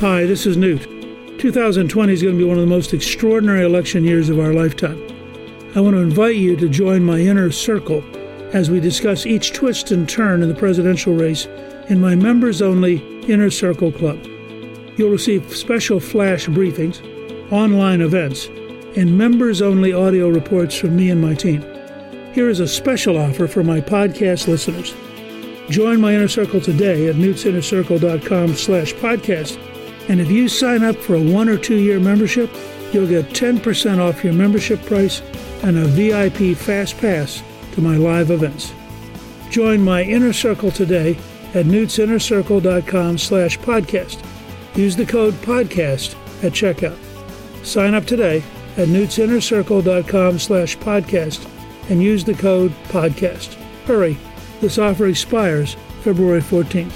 Hi, this is Newt. 2020 is going to be one of the most extraordinary election years of our lifetime. I want to invite you to join my inner circle as we discuss each twist and turn in the presidential race in my members-only Inner Circle Club. You'll receive special flash briefings, online events, and members-only audio reports from me and my team. Here is a special offer for my podcast listeners. Join my Inner Circle today at newtsinnercircle.com/podcast. And if you sign up for a 1 or 2 year membership, you'll get 10% off your membership price and a VIP Fast Pass to my live events. Join my Inner Circle today at newtsinnercircle.com/podcast. Use the code PODCAST at checkout. Sign up today at newtsinnercircle.com/podcast and use the code PODCAST. Hurry, this offer expires February 14th.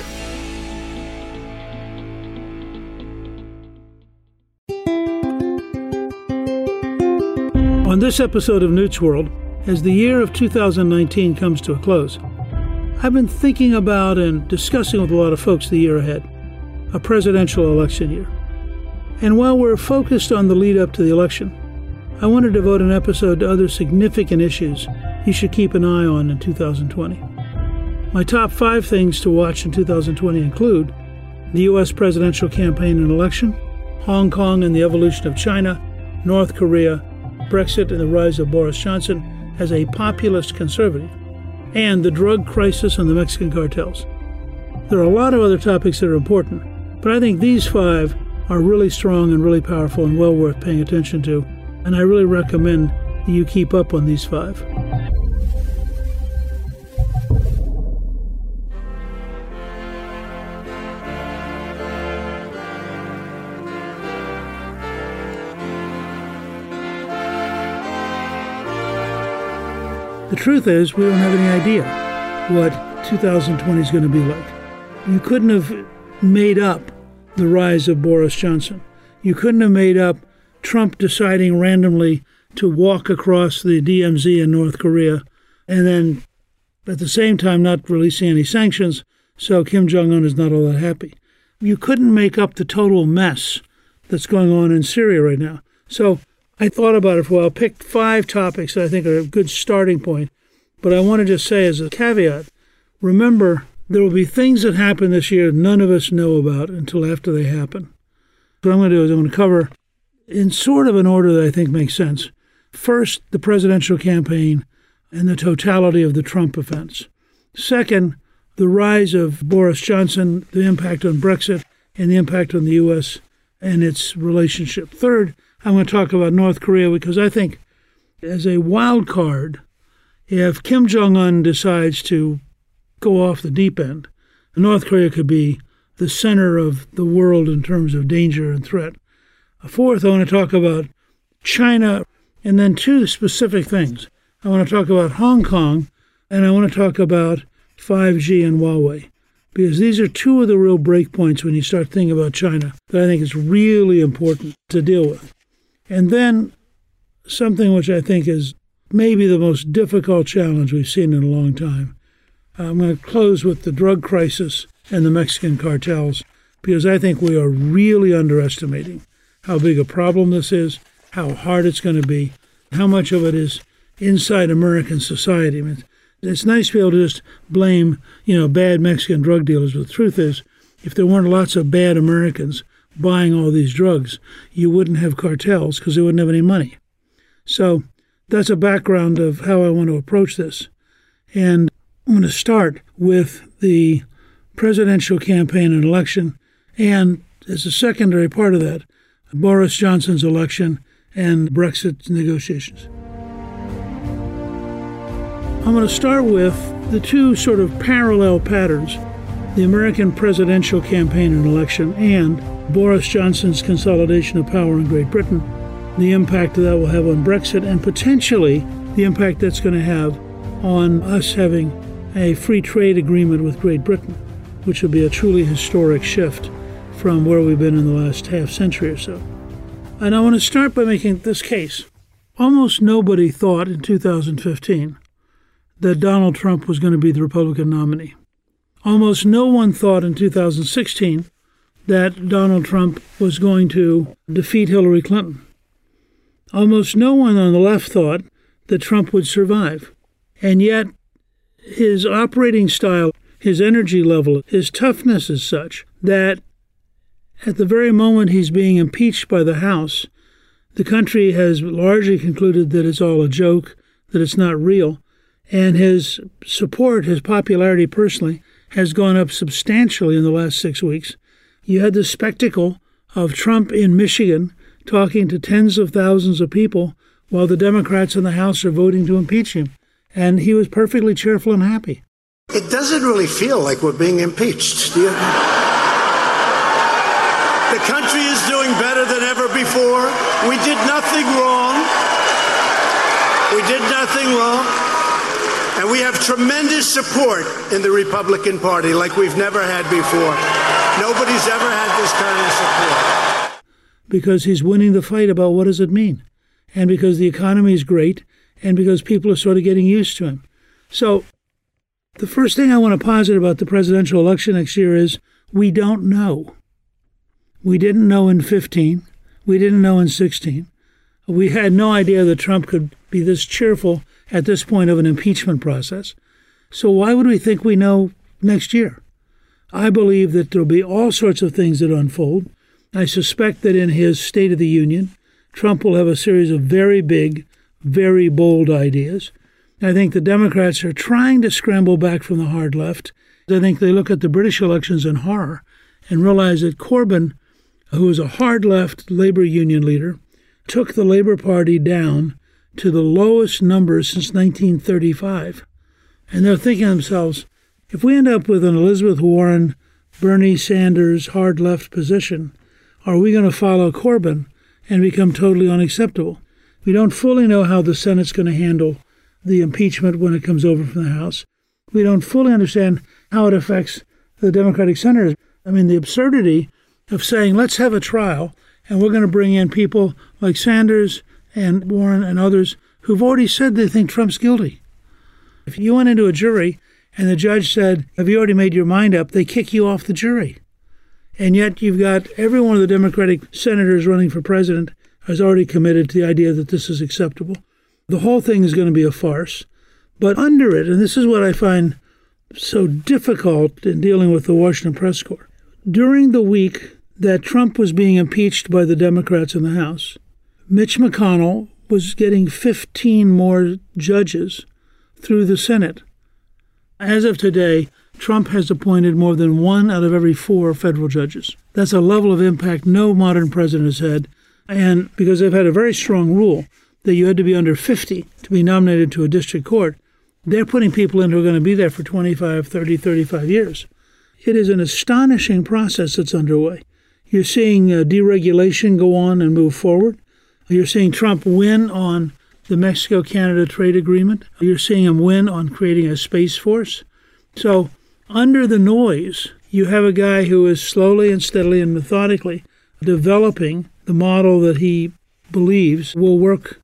On this episode of Newt's World, as the year of 2019 comes to a close, I've been thinking about and discussing with a lot of folks the year ahead, a presidential election year. And while we're focused on the lead up to the election, I want to devote an episode to other significant issues you should keep an eye on in 2020. My top 5 things to watch in 2020 include the U.S. presidential campaign and election, Hong Kong and the evolution of China, North Korea, Brexit and the rise of Boris Johnson as a populist conservative, and the drug crisis and the Mexican cartels. There are a lot of other topics that are important, but I think these 5 are really strong and really powerful and well worth paying attention to, and I really recommend that you keep up on these 5. The truth is, we don't have any idea what 2020 is going to be like. You couldn't have made up the rise of Boris Johnson. You couldn't have made up Trump deciding randomly to walk across the DMZ in North Korea and then at the same time not releasing any sanctions, so Kim Jong-un is not all that happy. You couldn't make up the total mess that's going on in Syria right now. So I thought about it for a while, picked 5 topics that I think are a good starting point. But I want to just say as a caveat, remember, there will be things that happen this year none of us know about until after they happen. What I'm going to do is I'm going to cover, in sort of an order that I think makes sense, first, the presidential campaign and the totality of the Trump offense. Second, the rise of Boris Johnson, the impact on Brexit, and the impact on the U.S. and its relationship. Third, I'm going to talk about North Korea because I think as a wild card, if Kim Jong-un decides to go off the deep end, North Korea could be the center of the world in terms of danger and threat. Fourth, I want to talk about China, and then 2 specific things. I want to talk about Hong Kong, and I want to talk about 5G and Huawei, because these are 2 of the real breakpoints when you start thinking about China that I think is really important to deal with. And then something which I think is maybe the most difficult challenge we've seen in a long time. I'm going to close with the drug crisis and the Mexican cartels, because I think we are really underestimating how big a problem this is, how hard it's going to be, how much of it is inside American society. I mean, it's nice to be able to just blame, bad Mexican drug dealers, but the truth is, if there weren't lots of bad Americans buying all these drugs, you wouldn't have cartels because they wouldn't have any money. So that's a background of how I want to approach this. And I'm going to start with the presidential campaign and election, and as a secondary part of that, Boris Johnson's election and Brexit negotiations. I'm going to start with the 2 sort of parallel patterns, the American presidential campaign and election and Boris Johnson's consolidation of power in Great Britain, the impact that will have on Brexit, and potentially the impact that's going to have on us having a free trade agreement with Great Britain, which will be a truly historic shift from where we've been in the last half century or so. And I want to start by making this case. Almost nobody thought in 2015 that Donald Trump was going to be the Republican nominee. Almost no one thought in 2016 that Donald Trump was going to defeat Hillary Clinton. Almost no one on the left thought that Trump would survive. And yet, his operating style, his energy level, his toughness is such that at the very moment he's being impeached by the House, the country has largely concluded that it's all a joke, that it's not real. And his support, his popularity personally, has gone up substantially in the last 6 weeks. You had the spectacle of Trump in Michigan talking to tens of thousands of people while the Democrats in the House are voting to impeach him. And he was perfectly cheerful and happy. It doesn't really feel like we're being impeached, do you? The country is doing better than ever before. We did nothing wrong. We did nothing wrong. And we have tremendous support in the Republican Party like we've never had before. Nobody's ever had this kind of support. Because he's winning the fight about what does it mean. And because the economy is great, and because people are sort of getting used to him. So the first thing I want to posit about the presidential election next year is we don't know. We didn't know in 2015. We didn't know in 2016. We had no idea that Trump could be this cheerful at this point of an impeachment process. So why would we think we know next year? I believe that there'll be all sorts of things that unfold. I suspect that in his State of the Union, Trump will have a series of very big, very bold ideas. I think the Democrats are trying to scramble back from the hard left. I think they look at the British elections in horror and realize that Corbyn, who was a hard left labor union leader, took the Labour Party down to the lowest numbers since 1935. And they're thinking to themselves, if we end up with an Elizabeth Warren, Bernie Sanders, hard left position, are we going to follow Corbyn and become totally unacceptable? We don't fully know how the Senate's going to handle the impeachment when it comes over from the House. We don't fully understand how it affects the Democratic senators. I mean, the absurdity of saying, let's have a trial, and we're going to bring in people like Sanders and Warren and others who've already said they think Trump's guilty. If you went into a jury and the judge said, have you already made your mind up, they kick you off the jury. And yet you've got every one of the Democratic senators running for president has already committed to the idea that this is acceptable. The whole thing is going to be a farce. But under it, and this is what I find so difficult in dealing with the Washington Press Corps, during the week that Trump was being impeached by the Democrats in the House, Mitch McConnell was getting 15 more judges through the Senate. As of today, Trump has appointed more than 1 out of every 4 federal judges. That's a level of impact no modern president has had. And because they've had a very strong rule that you had to be under 50 to be nominated to a district court, they're putting people in who are going to be there for 25, 30, 35 years. It is an astonishing process that's underway. You're seeing deregulation go on and move forward. You're seeing Trump win on the Mexico-Canada trade agreement. You're seeing him win on creating a space force. So under the noise, you have a guy who is slowly and steadily and methodically developing the model that he believes will work.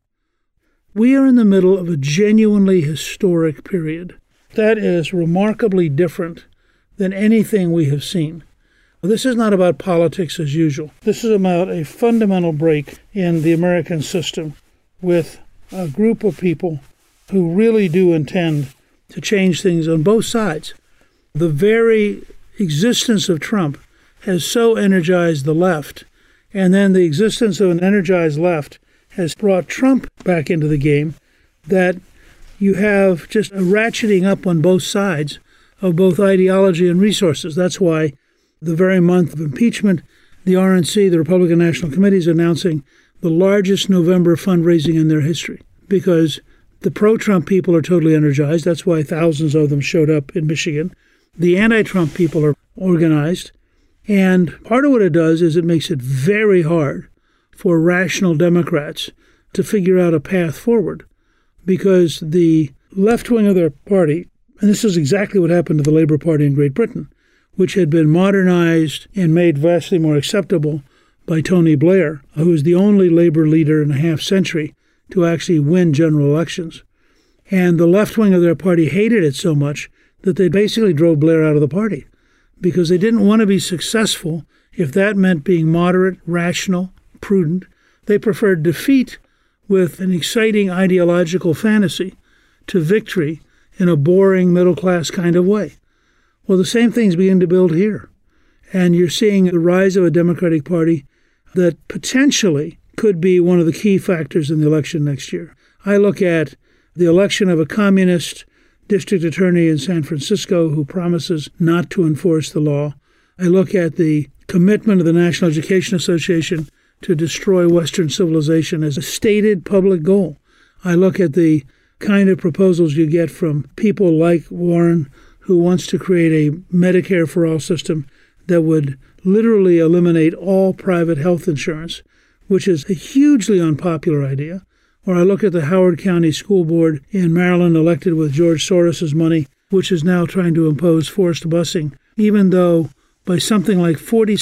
We are in the middle of a genuinely historic period. That is remarkably different than anything we have seen. This is not about politics as usual. This is about a fundamental break in the American system with a group of people who really do intend to change things on both sides. The very existence of Trump has so energized the left, and then the existence of an energized left has brought Trump back into the game, that you have just a ratcheting up on both sides of both ideology and resources. That's why the very month of impeachment, the RNC, the Republican National Committee, is announcing the largest November fundraising in their history, because the pro-Trump people are totally energized. That's why thousands of them showed up in Michigan. The anti-Trump people are organized. And part of what it does is it makes it very hard for rational Democrats to figure out a path forward, because the left wing of their party, and this is exactly what happened to the Labour Party in Great Britain, which had been modernized and made vastly more acceptable by Tony Blair, who was the only Labour leader in a half century to actually win general elections. And the left wing of their party hated it so much that they basically drove Blair out of the party, because they didn't want to be successful If that meant being moderate, rational, prudent, they preferred defeat with an exciting ideological fantasy to victory in a boring middle-class kind of way. Well, the same thing's beginning to build here. And you're seeing the rise of a Democratic Party that potentially could be one of the key factors in the election next year. I look at the election of a communist district attorney in San Francisco who promises not to enforce the law. I look at the commitment of the National Education Association to destroy Western civilization as a stated public goal. I look at the kind of proposals you get from people like Warren, who wants to create a Medicare for all system that would literally eliminate all private health insurance, which is a hugely unpopular idea. Or I look at the Howard County School Board in Maryland, elected with George Soros's money, which is now trying to impose forced busing, even though by something like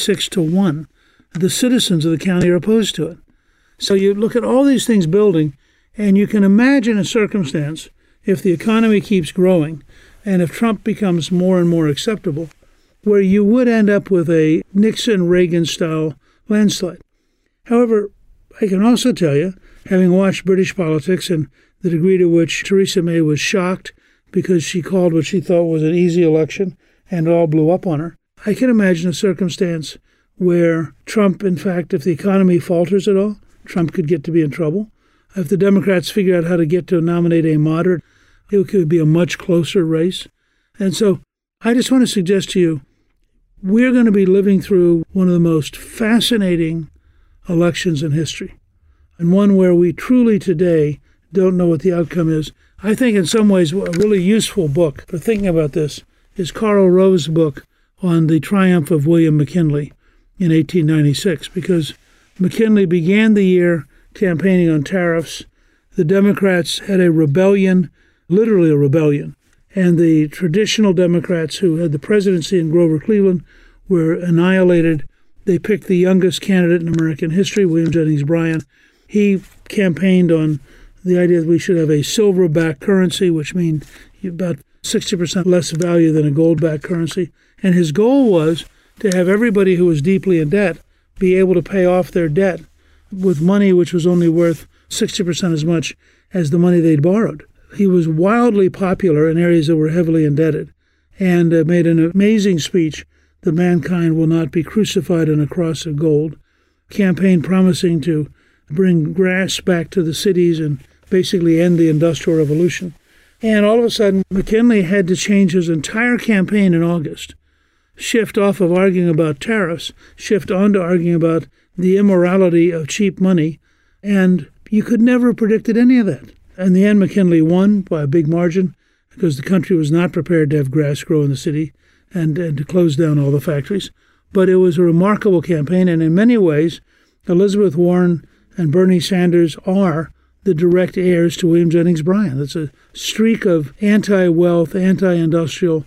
46-1, the citizens of the county are opposed to it. So you look at all these things building, and you can imagine a circumstance, if the economy keeps growing, and if Trump becomes more and more acceptable, where you would end up with a Nixon-Reagan-style landslide. However, I can also tell you, having watched British politics and the degree to which Theresa May was shocked because she called what she thought was an easy election and it all blew up on her, I can imagine a circumstance where Trump, in fact, if the economy falters at all, Trump could get to be in trouble. If the Democrats figure out how to get to nominate a moderate, it could be a much closer race. And so I just want to suggest to you, we're going to be living through one of the most fascinating elections in history, and one where we truly today don't know what the outcome is. I think in some ways a really useful book for thinking about this is Karl Rove's book on the triumph of William McKinley in 1896, because McKinley began the year campaigning on tariffs. The Democrats had a rebellion, literally a rebellion, and the traditional Democrats who had the presidency in Grover Cleveland were annihilated. They picked the youngest candidate in American history, William Jennings Bryan. He campaigned on the idea that we should have a silver-backed currency, which means about 60% less value than a gold-backed currency. And his goal was to have everybody who was deeply in debt be able to pay off their debt with money which was only worth 60% as much as the money they'd borrowed. He was wildly popular in areas that were heavily indebted and made an amazing speech that mankind will not be crucified on a cross of gold, campaign promising to bring grass back to the cities and basically end the Industrial Revolution. And all of a sudden, McKinley had to change his entire campaign in August, shift off of arguing about tariffs, shift on to arguing about the immorality of cheap money, and you could never have predicted any of that. In the end, McKinley won by a big margin because the country was not prepared to have grass grow in the city and to close down all the factories. But it was a remarkable campaign, and in many ways, Elizabeth Warren and Bernie Sanders are the direct heirs to William Jennings Bryan. It's a streak of anti-wealth, anti-industrial,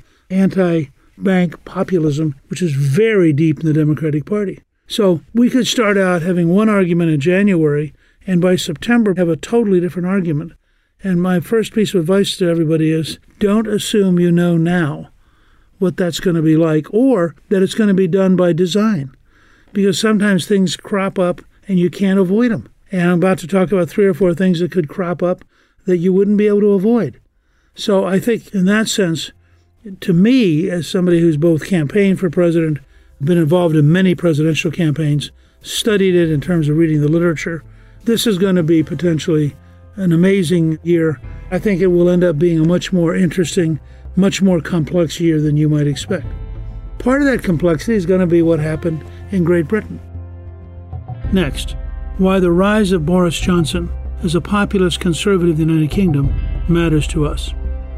anti-bank populism, which is very deep in the Democratic Party. So we could start out having one argument in January, and by September have a totally different argument. And my first piece of advice to everybody is, don't assume you know now what that's going to be like, or that it's going to be done by design, because sometimes things crop up and you can't avoid them. And I'm about to talk about 3 or 4 things that could crop up that you wouldn't be able to avoid. So I think in that sense, to me, as somebody who's both campaigned for president, been involved in many presidential campaigns, studied it in terms of reading the literature, this is going to be potentially an amazing year. I think it will end up being a much more interesting, much more complex year than you might expect. Part of that complexity is going to be what happened in Great Britain. Next, why the rise of Boris Johnson as a populist conservative in the United Kingdom matters to us.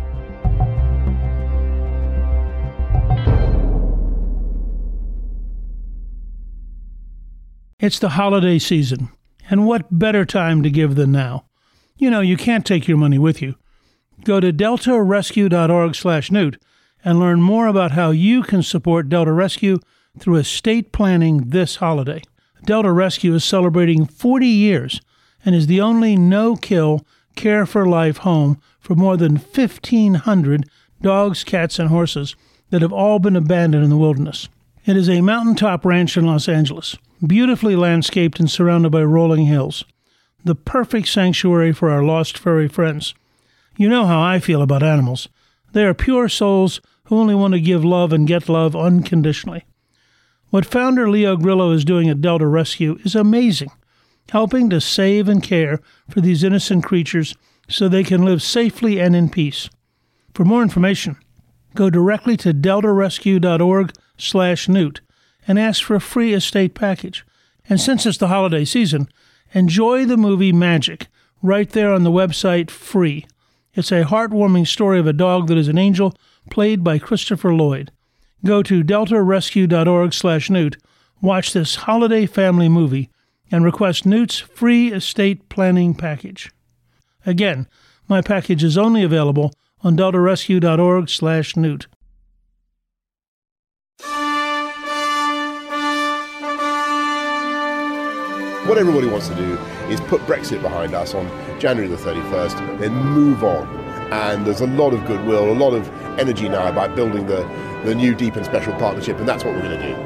It's the holiday season, and what better time to give than now? You know, you can't take your money with you. Go to deltarescue.org/Newt and learn more about how you can support Delta Rescue through estate planning this holiday. Delta Rescue is celebrating 40 years and is the only no-kill, care-for-life home for more than 1,500 dogs, cats, and horses that have all been abandoned in the wilderness. It is a mountaintop ranch in Los Angeles, beautifully landscaped and surrounded by rolling hills. The perfect sanctuary for our lost furry friends. You know how I feel about animals. They are pure souls who only want to give love and get love unconditionally. What founder Leo Grillo is doing at Delta Rescue is amazing, helping to save and care for these innocent creatures so they can live safely and in peace. For more information, go directly to deltarescue.org/Newt and ask for a free estate package. And since it's the holiday season, enjoy the movie Magic right there on the website free. It's a heartwarming story of a dog that is an angel, played by Christopher Lloyd. Go to deltarescue.org/Newt, watch this holiday family movie, and request Newt's free estate planning package. Again, my package is only available on deltarescue.org/Newt. What everybody wants to do is put Brexit behind us on January the 31st, then move on. And there's a lot of goodwill, a lot of energy now about building the new deep and special partnership, and that's what we're going to do.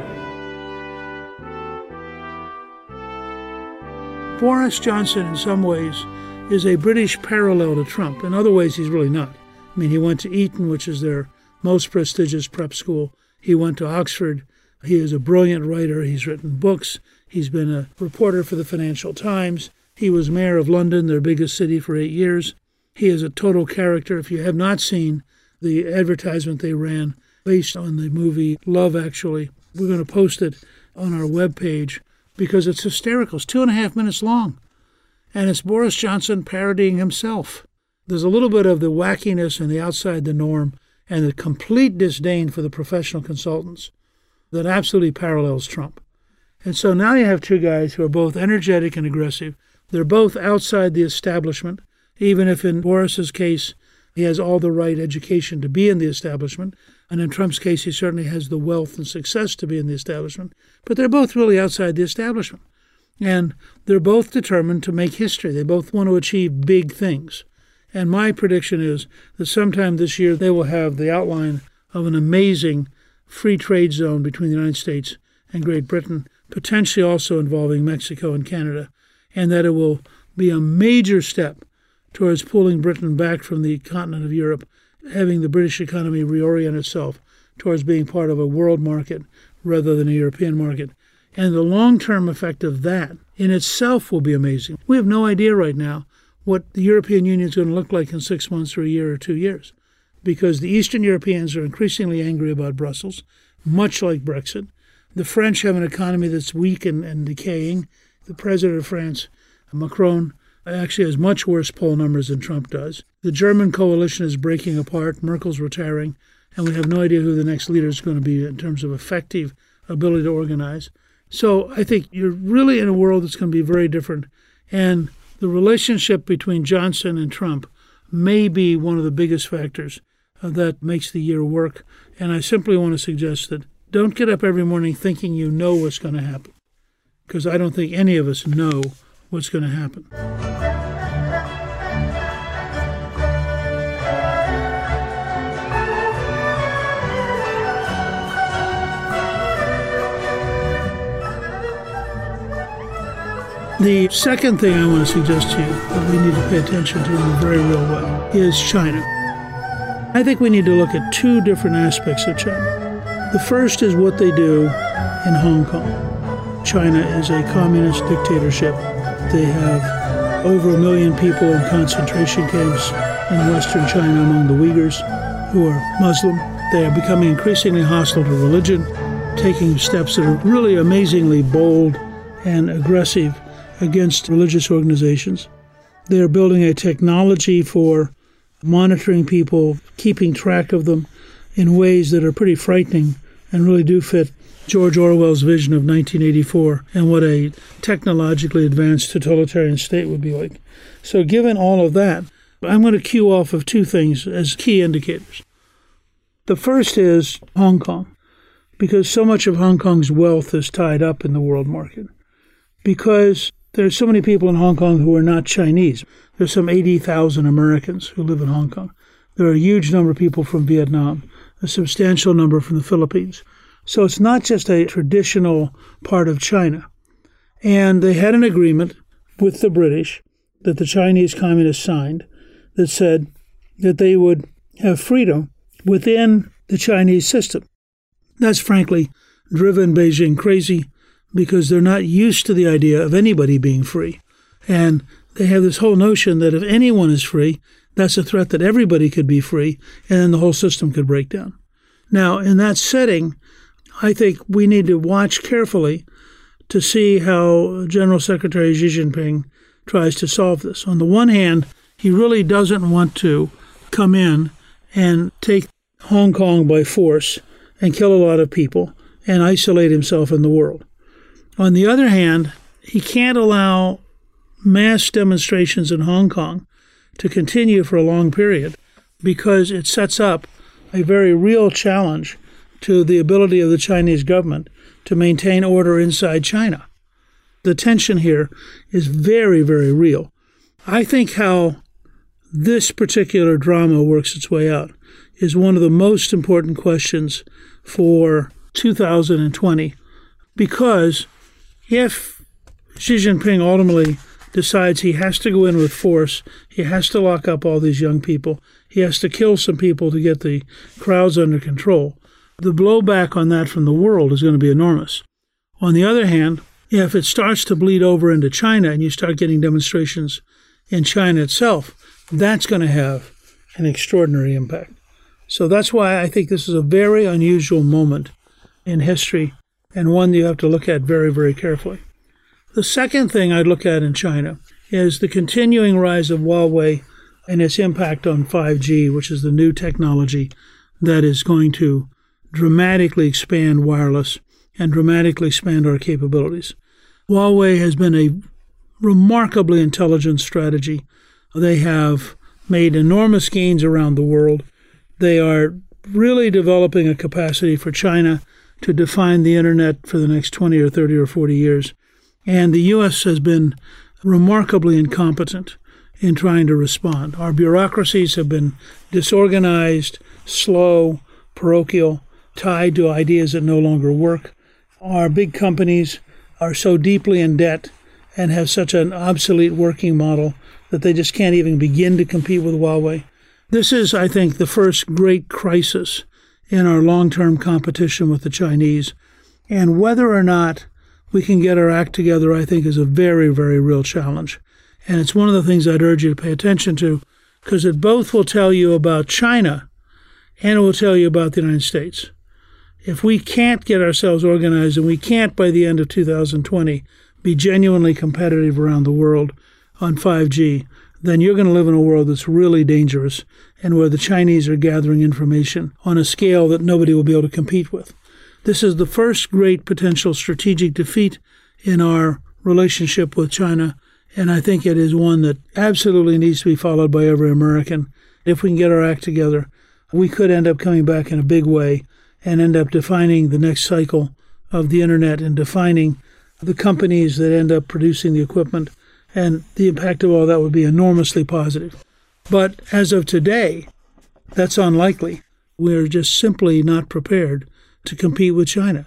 Boris Johnson, in some ways, is a British parallel to Trump. In other ways, he's really not. I mean, he went to Eton, which is their most prestigious prep school. He went to Oxford. He is a brilliant writer. He's written books. He's been a reporter for the Financial Times. He was mayor of London, their biggest city, for 8 years. He is a total character. If you have not seen the advertisement they ran based on the movie Love Actually, we're going to post it on our webpage because it's hysterical. It's 2.5 minutes long. And it's Boris Johnson parodying himself. There's a little bit of the wackiness and the outside the norm and the complete disdain for the professional consultants that absolutely parallels Trump. And so now you have two guys who are both energetic and aggressive. They're both outside the establishment, even if in Boris's case, he has all the right education to be in the establishment. And in Trump's case, he certainly has the wealth and success to be in the establishment. But they're both really outside the establishment. And they're both determined to make history. They both want to achieve big things. And my prediction is that sometime this year they will have the outline of an amazing free trade zone between the United States and Great Britain, potentially also involving Mexico and Canada, and that it will be a major step towards pulling Britain back from the continent of Europe, having the British economy reorient itself towards being part of a world market rather than a European market. And the long-term effect of that in itself will be amazing. We have no idea right now what the European Union is going to look like in 6 months or a year or 2 years, because the Eastern Europeans are increasingly angry about Brussels, much like Brexit. The French have an economy that's weak and decaying. The president of France, Macron, actually has much worse poll numbers than Trump does. The German coalition is breaking apart. Merkel's retiring, and we have no idea who the next leader is going to be in terms of effective ability to organize. So I think you're really in a world that's going to be very different. And the relationship between Johnson and Trump may be one of the biggest factors that makes the year work. And I simply want to suggest that don't get up every morning thinking you know what's going to happen, because I don't think any of us know what's going to happen. The second thing I want to suggest to you that we need to pay attention to in a very real way is China. I think we need to look at two different aspects of China. The first is what they do in Hong Kong. China is a communist dictatorship. They have over 1 million people in concentration camps in western China among the Uyghurs who are Muslim. They are becoming increasingly hostile to religion, taking steps that are really amazingly bold and aggressive against religious organizations. They are building a technology for monitoring people, keeping track of them in ways that are pretty frightening and really do fit George Orwell's vision of 1984 and what a technologically advanced totalitarian state would be like. So given all of that, I'm going to cue off of two things as key indicators. The first is Hong Kong, because so much of Hong Kong's wealth is tied up in the world market. Because there's so many people in Hong Kong who are not Chinese. There's some 80,000 Americans who live in Hong Kong. There are a huge number of people from Vietnam, a substantial number from the Philippines. So it's not just a traditional part of China. And they had an agreement with the British that the Chinese communists signed that said that they would have freedom within the Chinese system. That's frankly driven Beijing crazy because they're not used to the idea of anybody being free. And they have this whole notion that if anyone is free, that's a threat that everybody could be free, and then the whole system could break down. Now, in that setting, I think we need to watch carefully to see how General Secretary Xi Jinping tries to solve this. On the one hand, he really doesn't want to come in and take Hong Kong by force and kill a lot of people and isolate himself in the world. On the other hand, he can't allow mass demonstrations in Hong Kong to continue for a long period because it sets up a very real challenge to the ability of the Chinese government to maintain order inside China. The tension here is very, very real. I think how this particular drama works its way out is one of the most important questions for 2020, because if Xi Jinping ultimately decides he has to go in with force, he has to lock up all these young people, he has to kill some people to get the crowds under control, the blowback on that from the world is going to be enormous. On the other hand, if it starts to bleed over into China and you start getting demonstrations in China itself, that's going to have an extraordinary impact. So that's why I think this is a very unusual moment in history and one that you have to look at very, very carefully. The second thing I'd look at in China is the continuing rise of Huawei and its impact on 5G, which is the new technology that is going to dramatically expand wireless and dramatically expand our capabilities. Huawei has been a remarkably intelligent strategy. They have made enormous gains around the world. They are really developing a capacity for China to define the internet for the next 20 or 30 or 40 years. And the U.S. has been remarkably incompetent in trying to respond. Our bureaucracies have been disorganized, slow, parochial, tied to ideas that no longer work. Our big companies are so deeply in debt and have such an obsolete working model that they just can't even begin to compete with Huawei. This is, I think, the first great crisis in our long-term competition with the Chinese. And whether or not we can get our act together, I think, is a very, very real challenge. And it's one of the things I'd urge you to pay attention to, because it both will tell you about China and it will tell you about the United States. If we can't get ourselves organized and we can't, by the end of 2020, be genuinely competitive around the world on 5G, then you're going to live in a world that's really dangerous and where the Chinese are gathering information on a scale that nobody will be able to compete with. This is the first great potential strategic defeat in our relationship with China, and I think it is one that absolutely needs to be followed by every American. If we can get our act together, we could end up coming back in a big way and end up defining the next cycle of the internet and defining the companies that end up producing the equipment, and the impact of all that would be enormously positive. But as of today, that's unlikely. We're just simply not prepared to compete with China.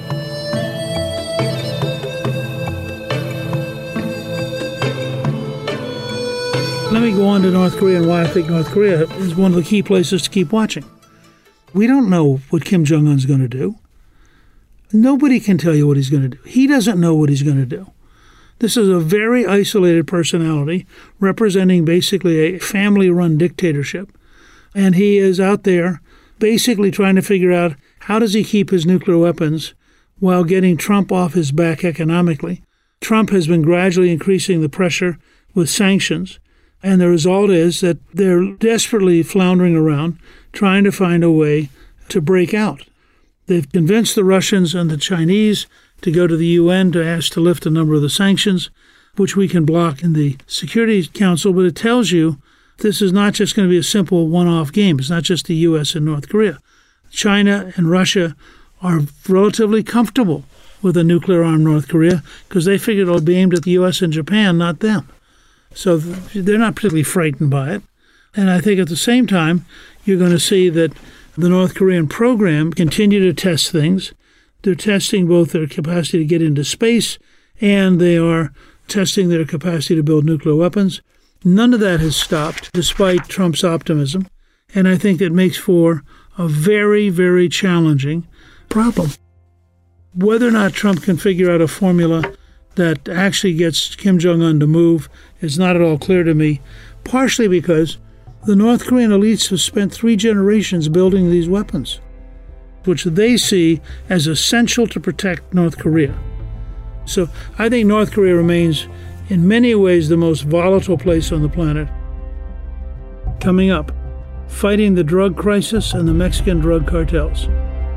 Let me go on to North Korea and why I think North Korea is one of the key places to keep watching. We don't know what Kim Jong-un's going to do. Nobody can tell you what he's going to do. He doesn't know what he's going to do. This is a very isolated personality representing basically a family-run dictatorship. And he is out there basically trying to figure out how does he keep his nuclear weapons while getting Trump off his back economically. Trump has been gradually increasing the pressure with sanctions. And the result is that they're desperately floundering around, trying to find a way to break out. They've convinced the Russians and the Chinese to go to the UN to ask to lift a number of the sanctions, which we can block in the Security Council. But it tells you this is not just going to be a simple one-off game. It's not just the U.S. and North Korea. China and Russia are relatively comfortable with a nuclear-armed North Korea because they figured it would be aimed at the U.S. and Japan, not them. So they're not particularly frightened by it. And I think at the same time, you're going to see that the North Korean program continue to test things. They're testing both their capacity to get into space, and they are testing their capacity to build nuclear weapons. None of that has stopped, despite Trump's optimism. And I think it makes for a very, very challenging problem. Whether or not Trump can figure out a formula that actually gets Kim Jong-un to move is not at all clear to me, partially because the North Korean elites have spent 3 generations building these weapons, which they see as essential to protect North Korea. So I think North Korea remains, in many ways, the most volatile place on the planet. Coming up, fighting the drug crisis and the Mexican drug cartels.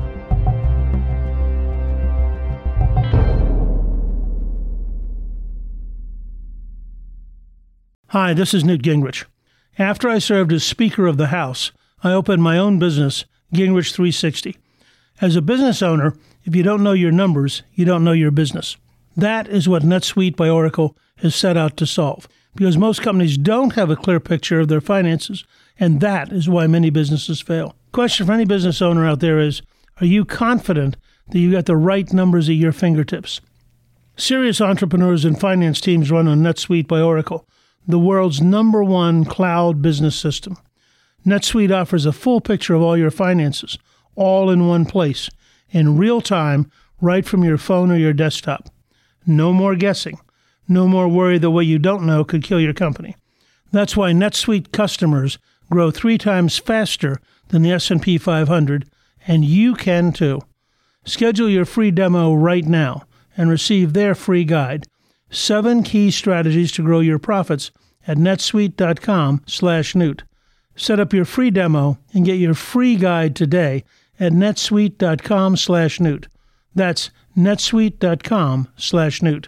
Hi, this is Newt Gingrich. After I served as Speaker of the House, I opened my own business, Gingrich 360. As a business owner, if you don't know your numbers, you don't know your business. That is what NetSuite by Oracle has set out to solve, because most companies don't have a clear picture of their finances, and that is why many businesses fail. Question for any business owner out there is, are you confident that you got the right numbers at your fingertips? Serious entrepreneurs and finance teams run on NetSuite by Oracle, the world's #1 cloud business system. NetSuite offers a full picture of all your finances, all in one place, in real time, right from your phone or your desktop. No more guessing. No more worry that what you don't know could kill your company. That's why NetSuite customers grow 3 times faster than the S&P 500, and you can too. Schedule your free demo right now and receive their free guide, 7 key strategies to grow your profits, at netsuite.com/Newt. Set up your free demo and get your free guide today at netsuite.com/Newt. That's netsuite.com/Newt.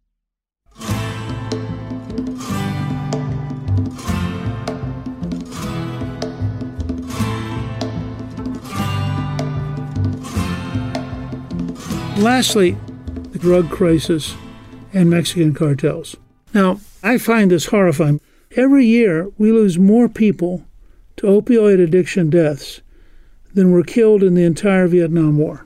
Lastly, the drug crisis and Mexican cartels. Now, I find this horrifying. Every year, we lose more people to opioid addiction deaths than were killed in the entire Vietnam War.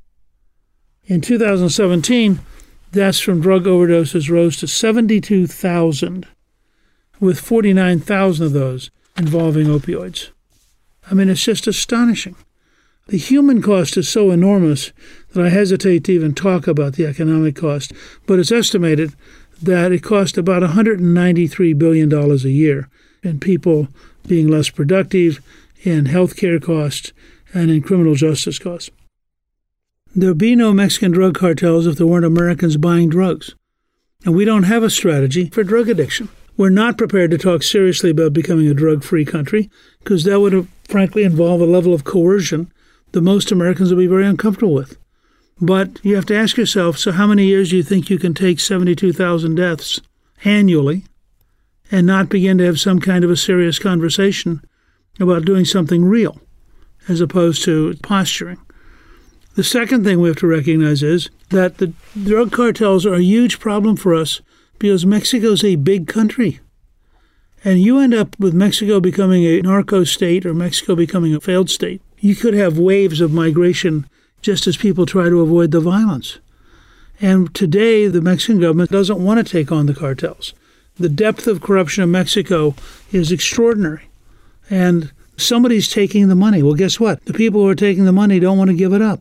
In 2017, deaths from drug overdoses rose to 72,000, with 49,000 of those involving opioids. I mean, it's just astonishing. The human cost is so enormous that I hesitate to even talk about the economic cost, but it's estimated that it costs about $193 billion a year in people being less productive, in healthcare costs, and in criminal justice costs. There would be no Mexican drug cartels if there weren't Americans buying drugs. And we don't have a strategy for drug addiction. We're not prepared to talk seriously about becoming a drug-free country, because that would, frankly, involve a level of coercion that most Americans would be very uncomfortable with. But you have to ask yourself, so how many years do you think you can take 72,000 deaths annually and not begin to have some kind of a serious conversation about doing something real as opposed to posturing? The second thing we have to recognize is that the drug cartels are a huge problem for us because Mexico is a big country. And you end up with Mexico becoming a narco state or Mexico becoming a failed state. You could have waves of migration just as people try to avoid the violence. And today, the Mexican government doesn't want to take on the cartels. The depth of corruption in Mexico is extraordinary. And somebody's taking the money. Well, guess what? The people who are taking the money don't want to give it up.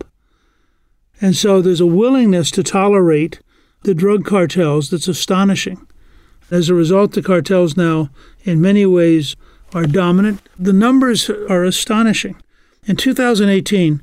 And so there's a willingness to tolerate the drug cartels that's astonishing. As a result, the cartels now, in many ways, are dominant. The numbers are astonishing. In 2018,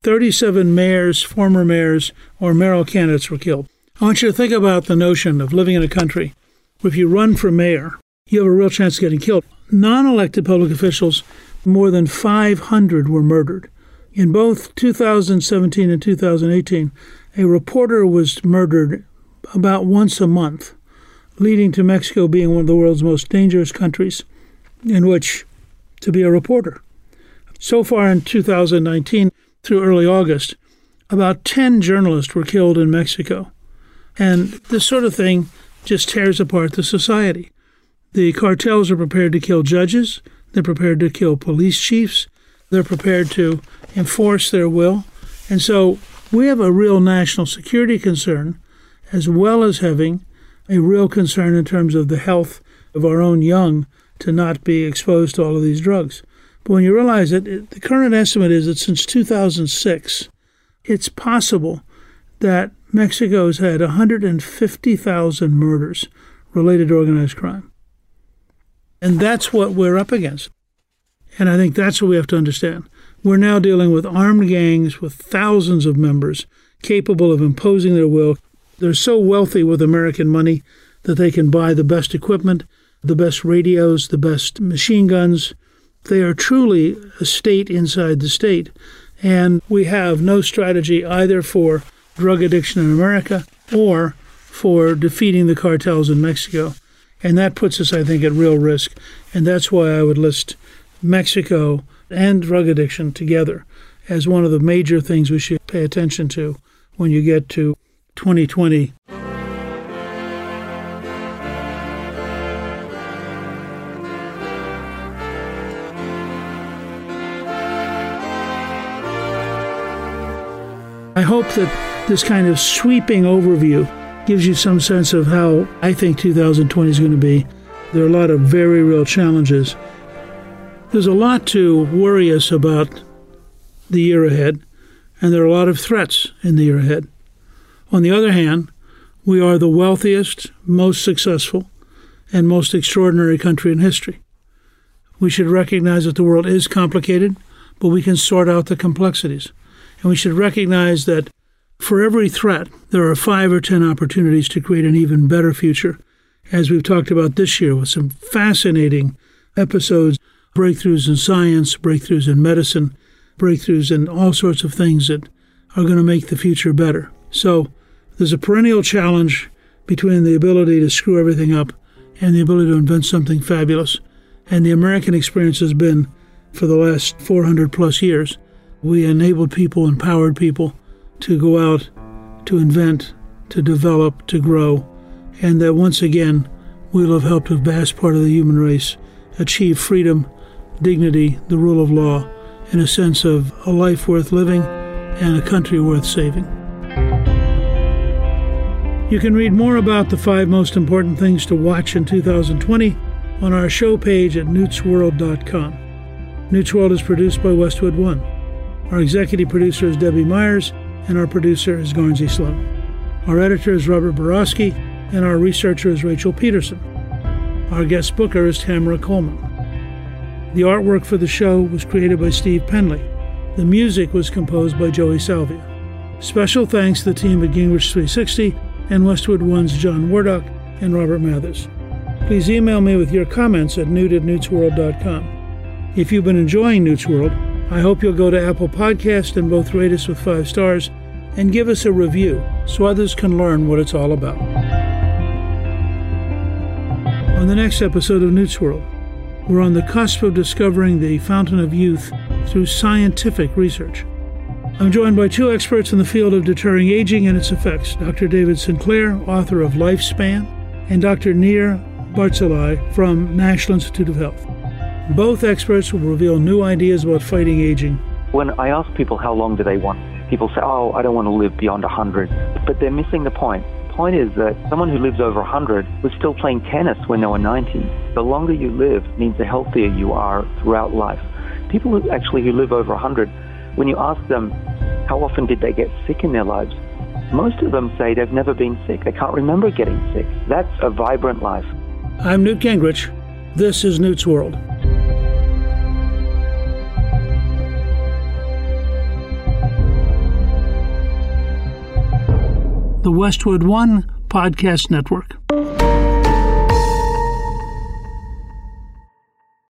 37 mayors, former mayors, or mayoral candidates were killed. I want you to think about the notion of living in a country where if you run for mayor, you have a real chance of getting killed. Non-elected public officials, more than 500 were murdered. In both 2017 and 2018, a reporter was murdered about once a month, leading to Mexico being one of the world's most dangerous countries in which to be a reporter. So far in 2019, through early August, about 10 journalists were killed in Mexico. And this sort of thing just tears apart the society. The cartels are prepared to kill judges. They're prepared to kill police chiefs. They're prepared to enforce their will. And so we have a real national security concern, as well as having a real concern in terms of the health of our own young to not be exposed to all of these drugs. But when you realize it, the current estimate is that since 2006, it's possible that Mexico has had 150,000 murders related to organized crime. And that's what we're up against. And I think that's what we have to understand. We're now dealing with armed gangs with thousands of members capable of imposing their will. They're so wealthy with American money that they can buy the best equipment, the best radios, the best machine guns. They are truly a state inside the state. And we have no strategy either for drug addiction in America or for defeating the cartels in Mexico. And that puts us, I think, at real risk. And that's why I would list Mexico and drug addiction together as one of the major things we should pay attention to when you get to 2020. I hope that this kind of sweeping overview gives you some sense of how I think 2020 is going to be. There are a lot of very real challenges. There's a lot to worry us about the year ahead, and there are a lot of threats in the year ahead. On the other hand, we are the wealthiest, most successful, and most extraordinary country in history. We should recognize that the world is complicated, but we can sort out the complexities. And we should recognize that for every threat, there are 5 or 10 opportunities to create an even better future, as we've talked about this year with some fascinating episodes, breakthroughs in science, breakthroughs in medicine, breakthroughs in all sorts of things that are going to make the future better. So there's a perennial challenge between the ability to screw everything up and the ability to invent something fabulous. And the American experience has been, for the last 400 plus years, we enabled people, empowered people to go out, to invent, to develop, to grow, and that once again, we'll have helped a vast part of the human race achieve freedom, dignity, the rule of law, and a sense of a life worth living and a country worth saving. You can read more about the 5 most important things to watch in 2020 on our show page at newtsworld.com. Newt's World is produced by Westwood One. Our executive producer is Debbie Myers, and our producer is Garnsey Sloan. Our editor is Robert Borowski, and our researcher is Rachel Peterson. Our guest booker is Tamara Coleman. The artwork for the show was created by Steve Penley. The music was composed by Joey Salvia. Special thanks to the team at Gingrich 360 and Westwood One's John Wardock and Robert Mathers. Please email me with your comments at newt@newtsworld.com. If you've been enjoying Newt's World, I hope you'll go to Apple Podcast and both rate us with 5 stars and give us a review so others can learn what it's all about. On the next episode of Newt's World, we're on the cusp of discovering the fountain of youth through scientific research. I'm joined by 2 experts in the field of deterring aging and its effects, Dr. David Sinclair, author of Lifespan, and Dr. Nir Barzilai from National Institute of Health. Both experts will reveal new ideas about fighting aging. When I ask people how long do they want, people say, oh, I don't want to live beyond 100. But they're missing the point. The point is that someone who lives over 100 was still playing tennis when they were 90. The longer you live means the healthier you are throughout life. People who live over 100, when you ask them how often did they get sick in their lives, most of them say they've never been sick. They can't remember getting sick. That's a vibrant life. I'm Newt Gingrich. This is Newt's World. The Westwood One Podcast Network.